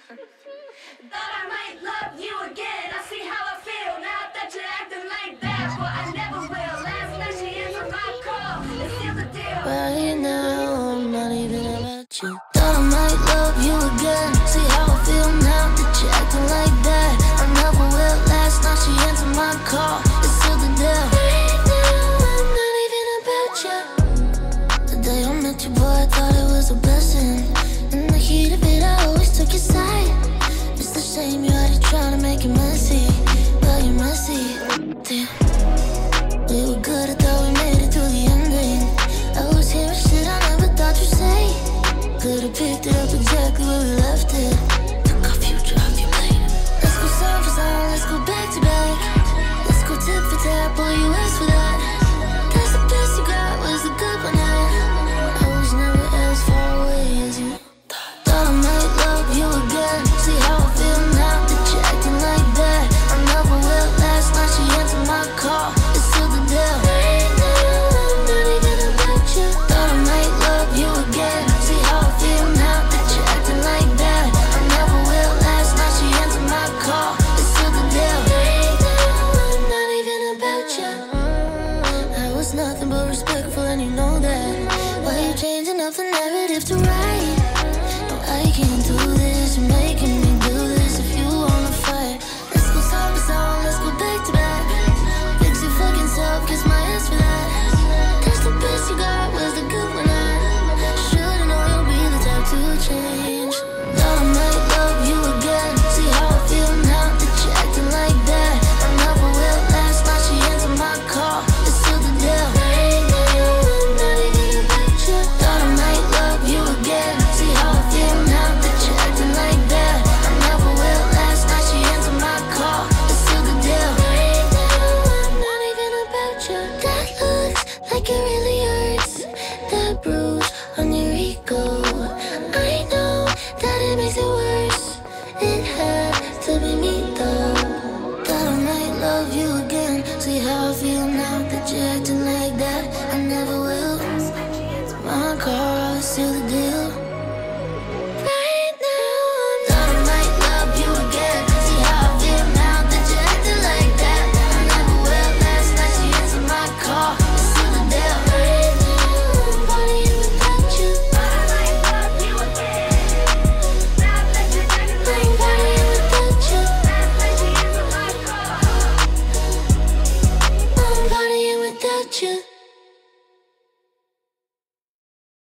Thought I might love you again. I see how I feel now that you're acting like that. But I never will. Last night she answered my call and sealed the deal. Right now, I'm not even about you. Thought I might love you again.